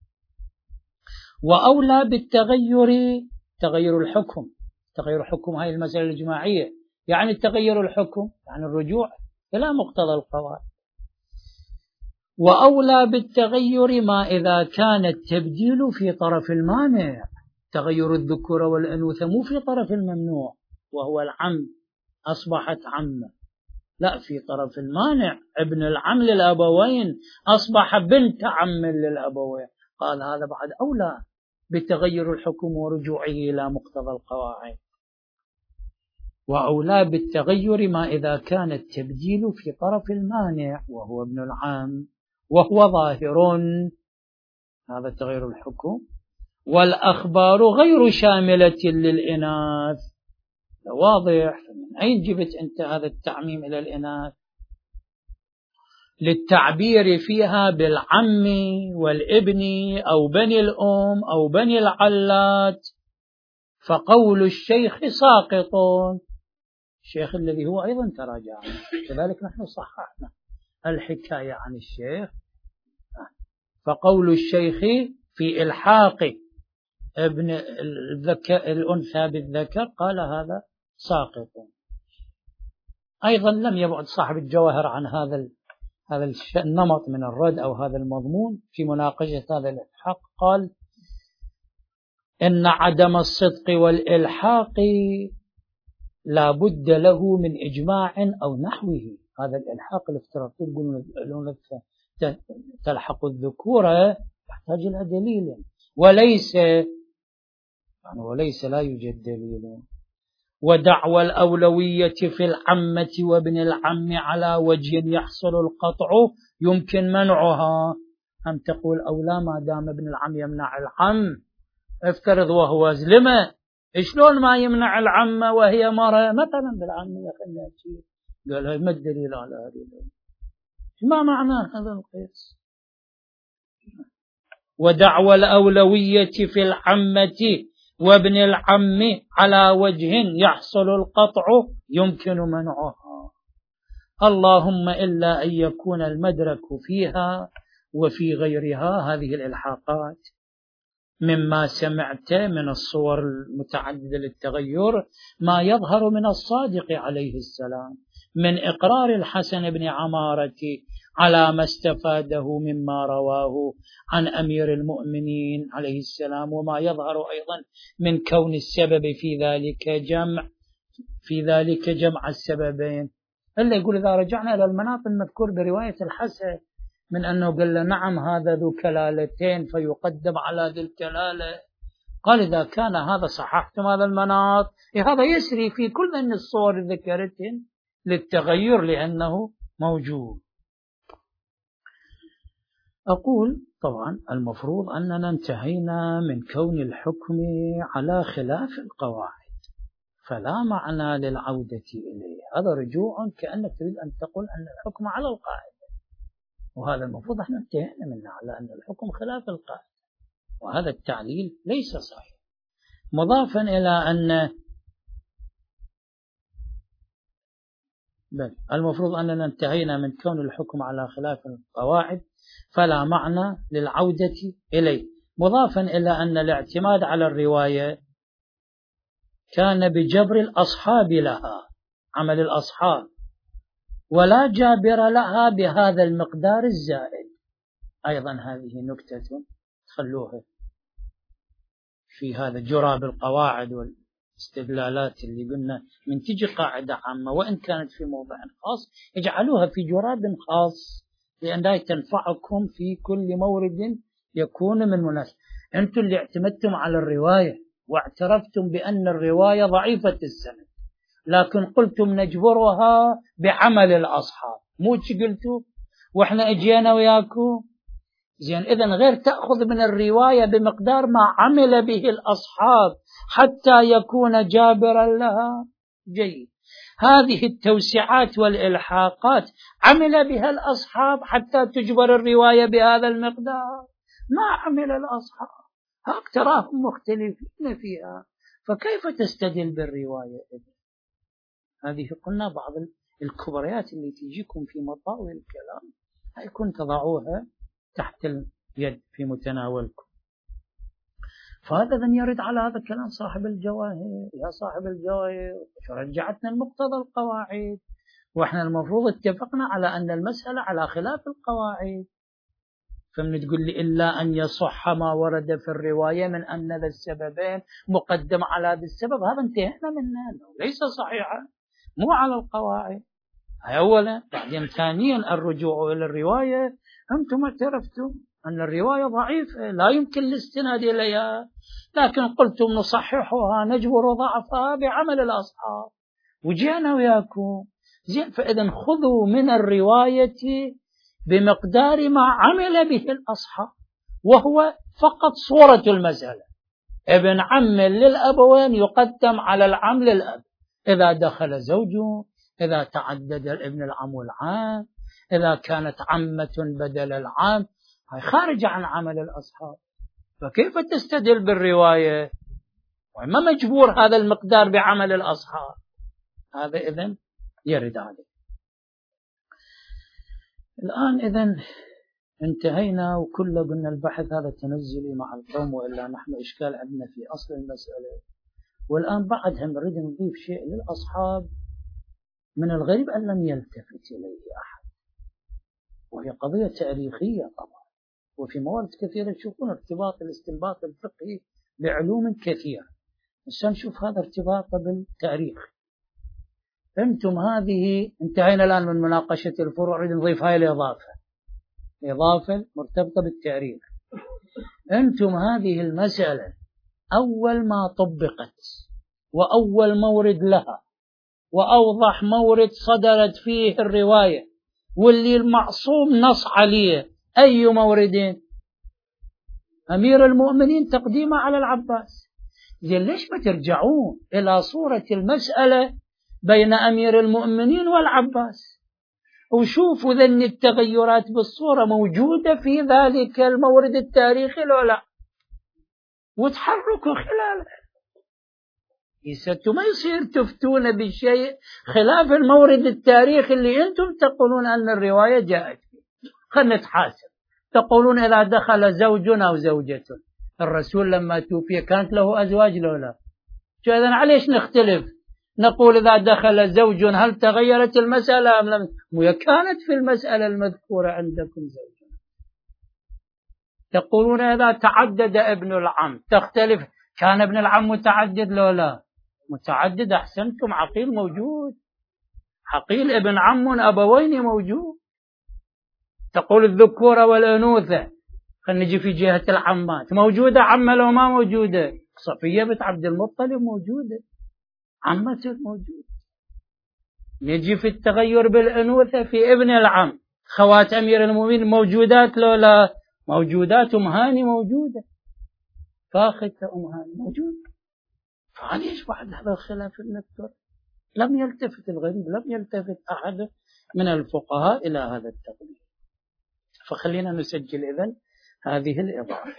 وأولى بالتغير تغير الحكم، تغير الحكم هاي المسألة الجماعية، يعني التغير الحكم يعني الرجوع إلى مقتضى القواعد. وأولى بالتغير ما إذا كان التبديل في طرف المانع، تغير الذكورة والأنوثة مو في طرف الممنوع وهو العم، أصبحت عمة، لا، في طرف المانع، ابن العم للأبوين أصبح بنت عم للأبوين. قال هذا بعد أولى بتغير الحكم ورجوعه إلى مقتضى القواعد. وأولى بالتغير ما إذا كان التبديل في طرف المانع وهو ابن العم وهو ظاهر، هذا تغير الحكم. والأخبار غير شاملة للإناث، واضح. من أين جبت أنت هذا التعميم إلى الإناث؟ للتعبير فيها بالعم والابن أو بني الأم أو بني العلات، فقول الشيخ ساقط، الشيخ الذي هو أيضا تراجع، كذلك نحن صححنا الحكاية عن الشيخ. فقول الشيخ في إلحاق ابن الذكر الأنثى بالذكر قال هذا ساقط. أيضا لم يبعد صاحب الجواهر عن هذا هذا النمط من الرد أو هذا المضمون في مناقشة هذا الإلحاق. قال إن عدم الصدق والإلحاق لا بد له من إجماع أو نحوه. هذا الإلحاق الافتراضي يقولون تلحق الذكورة يحتاج إلى دليل، وليس يعني وليس لا يوجد دليل. ودعوى الأولوية في العمة وابن العم على وجه يحصل القطع يمكن منعها. أم تقول أولى ما دام ابن العم يمنع العم، افترض وهو زلمة، شلون ما يمنع العمة وهي مرة مثلا بالعمية؟ خلينا نشوف. قال ما الدليل على هذا؟ ما معنى هذا القياس؟ ودعوى الأولوية في العمة وابن العم على وجه يحصل القطع يمكن منعها، اللهم إلا أن يكون المدرك فيها وفي غيرها هذه الإلحاقات مما سمعت من الصور المتعددة للتغير ما يظهر من الصادق عليه السلام من إقرار الحسن بن عمارة على ما استفاده مما رواه عن أمير المؤمنين عليه السلام، وما يظهر أيضا من كون السبب في ذلك جمع في ذلك جمع السببين. إلا يقول إذا رجعنا إلى المناط المذكور برواية الحسن من أنه قال له نعم هذا ذو كلالتين فيقدم على ذي الكلالة، قال إذا كان هذا صححتم هذا المناط هذا يسري في كل من الصور ذكرتهم للتغير لأنه موجود. أقول طبعا المفروض أننا انتهينا من كون الحكم على خلاف القواعد فلا معنى للعودة إليه. هذا رجوع كأنك تريد أن تقول أن الحكم على القاعدة، وهذا المفروض احنا انتهينا منه على أن الحكم خلاف القاعدة، وهذا التعليل ليس صحيح. مضافا إلى أن بل المفروض أننا انتهينا من كون الحكم على خلاف القواعد فلا معنى للعودة إليه، مضافا إلى أن الاعتماد على الرواية كان بجبر الأصحاب لها، عمل الأصحاب، ولا جابر لها بهذا المقدار الزائد. أيضا هذه نكتة تخلوها في هذا جراب القواعد والاستدلالات اللي قلنا من تجي قاعدة عامة وإن كانت في موضع خاص اجعلوها في جراب خاص لأن لا تنفعكم في كل مورد يكون من مناسب. أنتم اللي اعتمدتم على الرواية واعترفتم بأن الرواية ضعيفة السند، لكن قلتم نجبرها بعمل الأصحاب، مو قلتوا وإحنا اجينا وياكم زين. إذن غير تأخذ من الرواية بمقدار ما عمل به الأصحاب حتى يكون جابرا لها. جيد، هذه التوسعات والإلحاقات عمل بها الأصحاب حتى تجبر الرواية بهذا المقدار، ما عمل الأصحاب هاك تراهم مختلفين فيها، فكيف تستدل بالرواية إذن؟ هذه قلنا بعض الكبريات اللي تجيكم في مطاوي الكلام هيكون تضعوها تحت اليد في متناولكم. فهذا ذن يرد على هذا الكلام صاحب الجواهر. يا صاحب الجواهر رجعتنا المقتضى القواعد، وإحنا المفروض اتفقنا على أن المسألة على خلاف القواعد، فمن تقول لي إلا أن يصح ما ورد في الرواية من أن ذا السببين مقدم على ذا السبب، هذا انتهينا منه ليس صحيحا، مو على القواعد. أولا. بعدين ثانيا الرجوع إلى الرواية، أنتم اعترفتم أن الرواية ضعيفة لا يمكن الاستناد إليها، لكن قلتم نصححها نجبر ضعفها بعمل الأصحاب، وجينا وياكم زين. فإذا خذوا من الرواية بمقدار ما عمل به الأصحاب، وهو فقط صورة المسألة. ابن عم للأبوين يقدم على العم للأب إذا دخل زوجه، إذا تعدد الابن العم والعام، إذا كانت عمة بدل العام، هاي خارج عن عمل الأصحاب. فكيف تستدل بالرواية وما مجبور هذا المقدار بعمل الأصحاب؟ هذا إذن يرد عليه. الآن إذن انتهينا وكل قلنا البحث هذا تنزلي مع القوم، وإلا نحن إشكال عندنا في أصل المسألة. والآن بعدها نريد نضيف شيء للأصحاب من الغريب أن لم يلتفت إليه أحد، وهي قضية تاريخية طبعا، وفي موارد كثيرة تشوفون ارتباط الاستنباط الفقهي بعلوم كثيرة. بس نشوف هذا ارتباطه بالتاريخ. أنتم هذه انتهينا الآن من مناقشة الفروع، نريد نضيف هاي الإضافة، إضافة مرتبطة بالتاريخ. أنتم هذه المسألة أول ما طبقت وأول مورد لها وأوضح مورد صدرت فيه الرواية واللي المعصوم نص عليه، أي موردين؟ أمير المؤمنين تقديمه على العباس. زين ليش ما ترجعون إلى صورة المسألة بين أمير المؤمنين والعباس وشوفوا ذن التغيرات بالصورة موجودة في ذلك المورد التاريخي لو لا، وتحركوا خلاله. يستو ما يصير تفتون بشيء خلاف المورد التاريخي اللي أنتم تقولون أن الرواية جاءت فيه. خلنا نتحاسب. تقولون إذا دخل زوج أو زوجة، الرسول لما توفي كانت له أزواج لو لا؟ إذن عليش نختلف؟ نقول إذا دخل زوج هل تغيرت المسألة أم لم؟ كانت في المسألة المذكورة عندكم زوج. تقولون إذا تعدد ابن العم تختلف، كان ابن العم متعدد لو لا؟ متعدد. أحسنتم، عقيل موجود، عقيل ابن عم أبوين موجود. تقول الذكورة والأنوثة، خلينا نجي في جهة العمات، موجودة عمة لو ما موجودة؟ صفية بنت عبد المطلب موجودة، عمته موجودة. نجي في التغير بالأنوثة في ابن العم، خوات أمير المؤمنين موجودات لو لا؟ موجودات. أم هاني موجودة، فاختة أم هاني موجودة. فليش بعد هذا الخلاف النذكر؟ لم يلتفت الغريب، لم يلتفت أحد من الفقهاء إلى هذا التقدير. فخلينا نسجل إذن هذه الإضافة.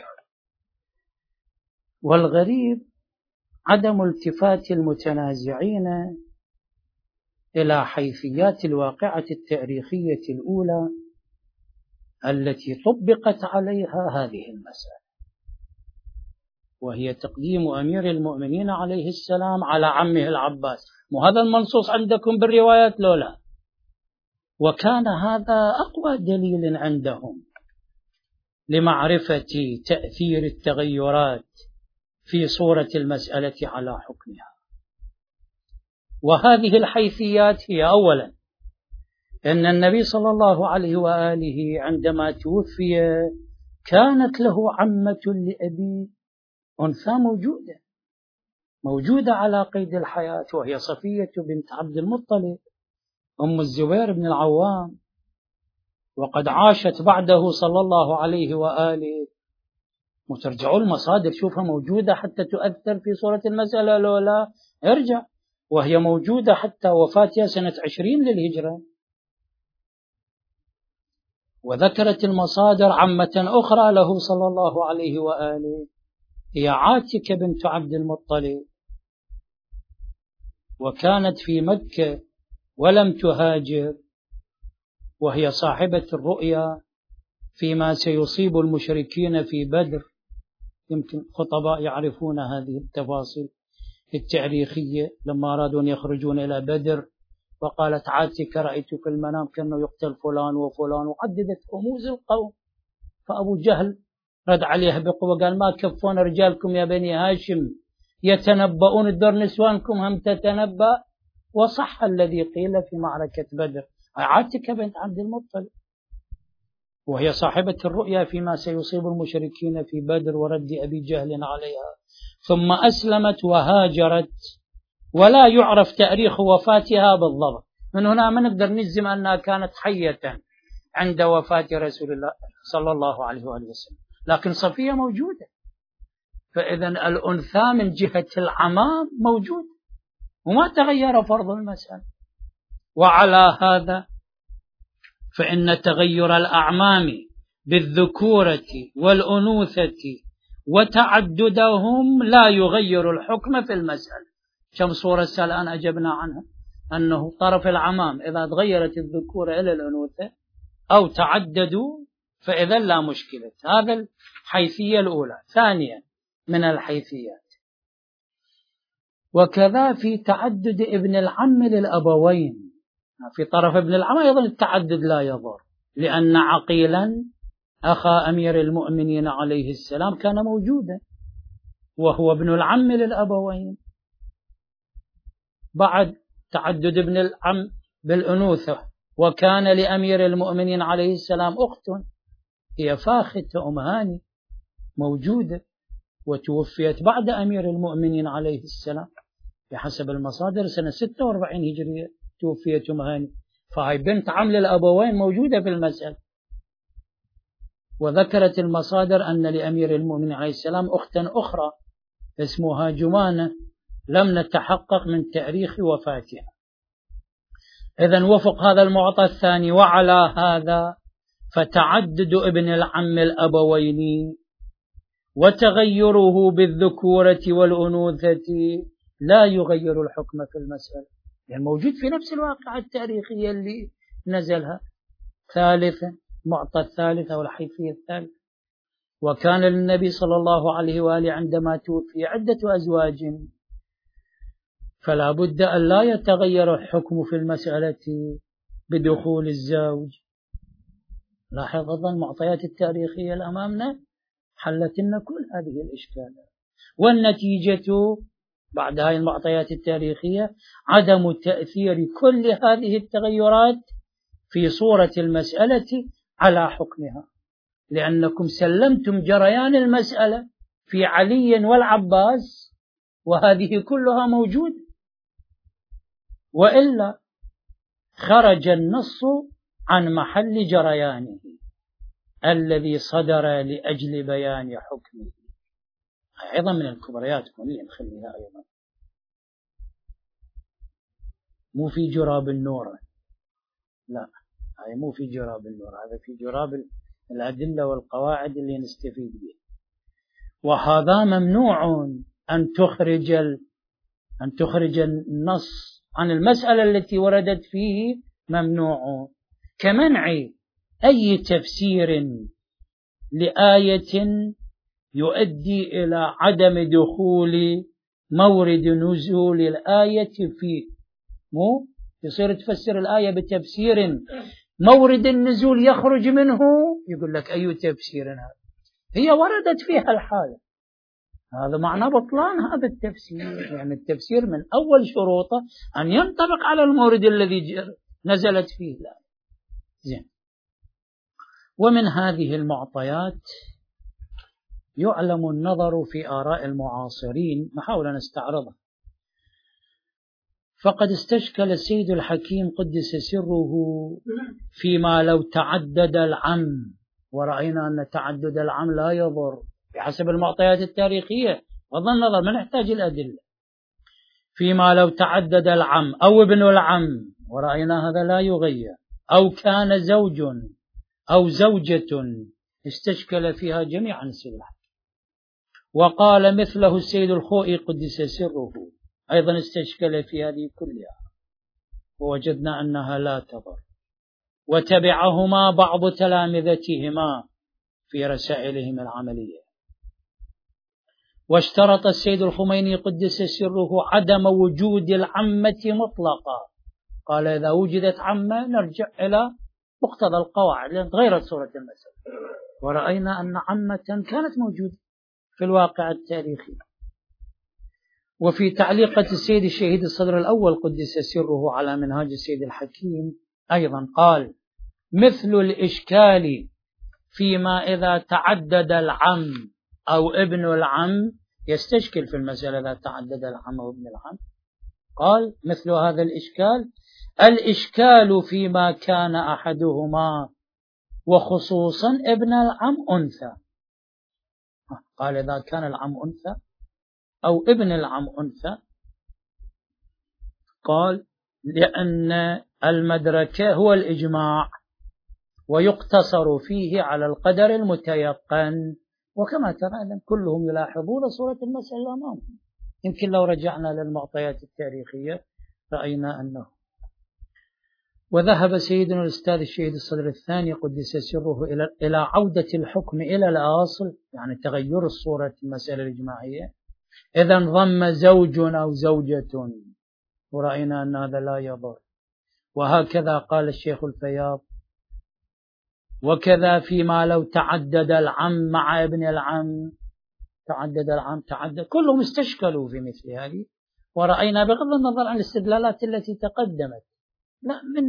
والغريب عدم التفات المتنازعين إلى حيثيات الواقعة التاريخية الأولى التي طبقت عليها هذه المسألة، وهي تقديم أمير المؤمنين عليه السلام على عمه العباس. وهذا المنصوص عندكم بالروايات لولا؟ وكان هذا أقوى دليل عندهم لمعرفة تأثير التغيرات في صورة المسألة على حكمها. وهذه الحيثيات هي أولا أن النبي صلى الله عليه وآله عندما توفي كانت له عمة لأبي أنثى موجودة موجودة على قيد الحياة، وهي صفية بنت عبد المطلب أم الزبير بن العوام، وقد عاشت بعده صلى الله عليه وآله. وترجعوا المصادر شوفها موجودة حتى تؤثر في صورة المسألة لولا؟ ارجع، وهي موجودة حتى وفاتها سنة عشرين للهجرة. وذكرت المصادر عمة أخرى له صلى الله عليه وآله هي عاتكة بنت عبد المطلب، وكانت في مكة ولم تهاجر، وهي صاحبة الرؤيا فيما سيصيب المشركين في بدر. يمكن خطباء يعرفون هذه التفاصيل التاريخية. لما أرادوا أن يخرجون إلى بدر وقالت عاتكة رأيت في المنام كأنه يقتل فلان وفلان، وعددت رموز القوم. فأبو جهل رد عليها بقوة قال ما كفون رجالكم يا بني هاشم يتنبؤون الدر نسوانكم هم تتنبأ. وصح الذي قيل في معركة بدر. عاتكة بنت عبد المطلب، وهي صاحبة الرؤيا فيما سيصيب المشركين في بدر ورد أبي جهل عليها، ثم أسلمت وهاجرت، ولا يعرف تاريخ وفاتها بالضبط. من هنا ما نقدر نجزم أنها كانت حية عند وفاة رسول الله صلى الله عليه وآله وسلم، لكن صفية موجودة. فإذن الأنثى من جهة العمام موجود وما تغير فرض المسألة. وعلى هذا فإن تغير الأعمام بالذكورة والأنوثة وتعددهم لا يغير الحكم في المسألة. كم صورة الآن أجبنا عنها أنه طرف العمام إذا تغيرت الذكورة إلى الأنوثة أو تعددوا فإذا لا مشكلة. هذا الحيثية الأولى. ثانيا من الحيثيات، وكذا في تعدد ابن العم للأبوين، في طرف ابن العم أيضا التعدد لا يضر، لأن عقيلا أخا أمير المؤمنين عليه السلام كان موجودا وهو ابن العم للأبوين. بعد تعدد ابن العم بالأنوثة، وكان لأمير المؤمنين عليه السلام أخت هي فاخته أم هاني موجودة، وتوفيت بعد أمير المؤمنين عليه السلام بحسب المصادر سنة ستة وأربعين هجرية توفيت أم هاني، فهي بنت عم للأبوين موجودة في المسألة. وذكرت المصادر أن لأمير المؤمنين عليه السلام أختا أخرى اسمها جمانة، لم نتحقق من تاريخ وفاتها. إذن وفق هذا المعطى الثاني. وعلى هذا فتعدد ابن العم الأبوين وتغيره بالذكورة والأنوثة لا يغير الحكم في المسألة، يعني موجود في نفس الواقعة التاريخية اللي نزلها. ثالثا، معطى الثالث أو الحيثية الثالثة، وكان للنبي صلى الله عليه وآله عندما توفي عدة أزواج، فلا بد أن لا يتغير الحكم في المسألة بدخول الزوج. لاحظ أيضا المعطيات التاريخية الأمامنا حلت لنا كل هذه الإشكالات، والنتيجة بعد هذه المعطيات التاريخية عدم تأثير كل هذه التغيرات في صورة المسألة على حكمها، لأنكم سلمتم جريان المسألة في علي والعباس وهذه كلها موجودة، وإلا خرج النص عن محل جريانه الذي صدر لأجل بيان حكمه. أيضا من الكبريات كونية نخليها أيضا، مو في جراب النور، لا هذا مو في جراب النور، هذا في جراب الأدلة والقواعد اللي نستفيد بها. وهذا ممنوع أن تخرج أن تخرج النص عن المسألة التي وردت فيه، ممنوع، كمنع أي تفسير لآية يؤدي إلى عدم دخول مورد نزول الآية فيه. مو يصير تفسر الآية بتفسير مورد النزول يخرج منه، يقول لك أي تفسير هذا؟ هي وردت فيها الحالة، هذا معنى بطلان هذا التفسير. يعني التفسير من أول شروطه أن ينطبق على المورد الذي نزلت فيه الآية. زين. ومن هذه المعطيات يعلم النظر في آراء المعاصرين، نحاول نستعرضها. فقد استشكل السيد الحكيم قدس سره فيما لو تعدد العم، ورأينا أن تعدد العم لا يضر بحسب المعطيات التاريخية، بغض النظر ما نحتاج الأدلة. فيما لو تعدد العم أو ابن العم، ورأينا هذا لا يغير، أو كان زوج أو زوجة، استشكل فيها جميعا السيد الحكيم. وقال مثله السيد الخوئي قدس سره، أيضا استشكل في هذه كلها، ووجدنا أنها لا تضر. وتبعهما بعض تلامذتهما في رسائلهم العملية. واشترط السيد الخميني قدس سره عدم وجود العمة مطلقا، قال إذا وجدت عمة نرجع إلى مقتضى القواعد لأن تغيرت صورة المسألة، ورأينا أن عمة كانت موجودة في الواقع التاريخي. وفي تعليقة السيد الشهيد الصدر الأول قدس سره على منهاج السيد الحكيم أيضا قال مثل الإشكال فيما إذا تعدد العم أو ابن العم، يستشكل في المسألة إذا تعدد العم أو ابن العم، قال مثل هذا الإشكال الإشكال فيما كان أحدهما وخصوصا ابن العم أنثى. قال إذا كان العم أنثى أو ابن العم أنثى، قال لأن المدركة هو الإجماع ويقتصر فيه على القدر المتيقن. وكما ترى كلهم يلاحظون صورة المسألة أمامهم. يمكن لو رجعنا للمعطيات التاريخية رأينا أنه. وذهب سيدنا الأستاذ الشهيد الصدر الثاني قدس سره إلى عودة الحكم إلى الأصل، يعني تغير الصورة المسألة الإجماعية. إذا ضم زوج أو زوجة، ورأينا أن هذا لا يضر. وهكذا قال الشيخ الفياض وكذا فيما لو تعدد العم مع ابن العم، تعدد العام تعدد، كلهم استشكلوا في مثل هذه، ورأينا بغض النظر عن الاستدلالات التي تقدمت. لا، من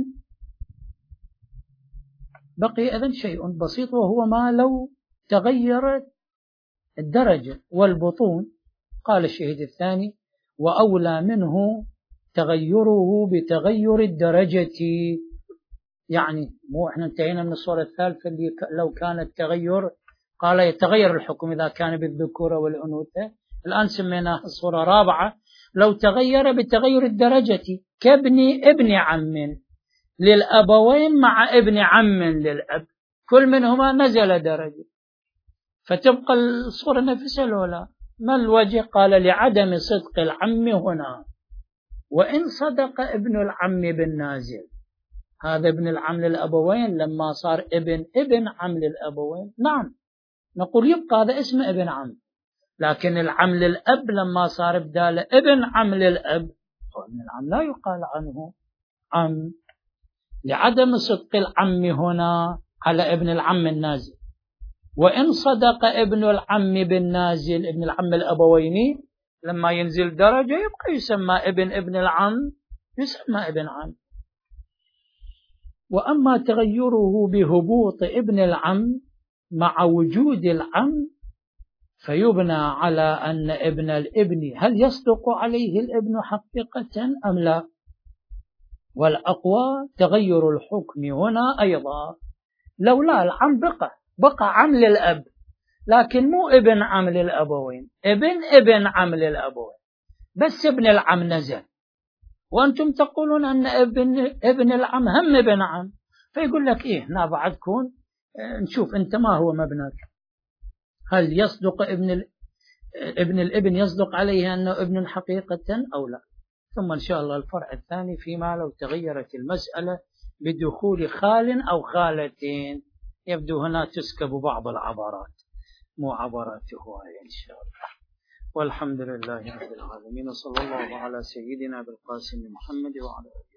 بقي إذن شيء بسيط، وهو ما لو تغيرت الدرجة والبطون. قال الشهيد الثاني: وأولى منه تغيره بتغير الدرجة. يعني مو احنا انتهينا من الصورة الثالثة اللي لو كان التغير، قال يتغير الحكم إذا كان بالذكورة والأنوثة. الآن سميناها الصورة الرابعة: لو تغير بتغير الدرجة كابن ابن عم للأبوين مع ابن عم للأب، كل منهما نزل درجة، فتبقى الصورة نفسها لولا. ما الوجه؟ قال: لعدم صدق العم هنا، وإن صدق ابن العم بالنازل. هذا ابن العم للأبوين لما صار ابن ابن عم للأبوين، نعم نقول يبقى هذا اسم ابن عم، لكن العم للأب لما صار بدال ابن عم للأب، ابن العم لا يقال عنه عم، لعدم صدق العم هنا على ابن العم النازل. وإن صدق ابن العم بالنازل، ابن العم الأبوين لما ينزل درجة يبقى يسمى ابن ابن العم، يسمى ابن عم. وأما تغيره بهبوط ابن العم مع وجود العم فيبنى على أن ابن الابن هل يصدق عليه الابن حقيقة أم لا، والأقوى تغير الحكم هنا أيضا. لولا العم بقى بقى عم للأب، لكن مو ابن عم للأبوين، ابن ابن عم للأبوين، بس ابن العم نزل، وأنتم تقولون أن ابن ابن العم هم ابن عم، فيقول لك إيه هنا بعد كون نشوف أنت ما هو مبناك، هل يصدق ابن ال... ابن الابن يصدق عليه أنه ابن حقيقة أو لا. ثم إن شاء الله الفرع الثاني فيما لو تغيرت المسألة بدخول خال أو خالتين، يبدو هنا تسكب بعض العبارات، مو عباراته هاي إن شاء الله. والحمد لله رب العالمين، صلى الله على سيدنا بالقاسم محمد وعلى آله.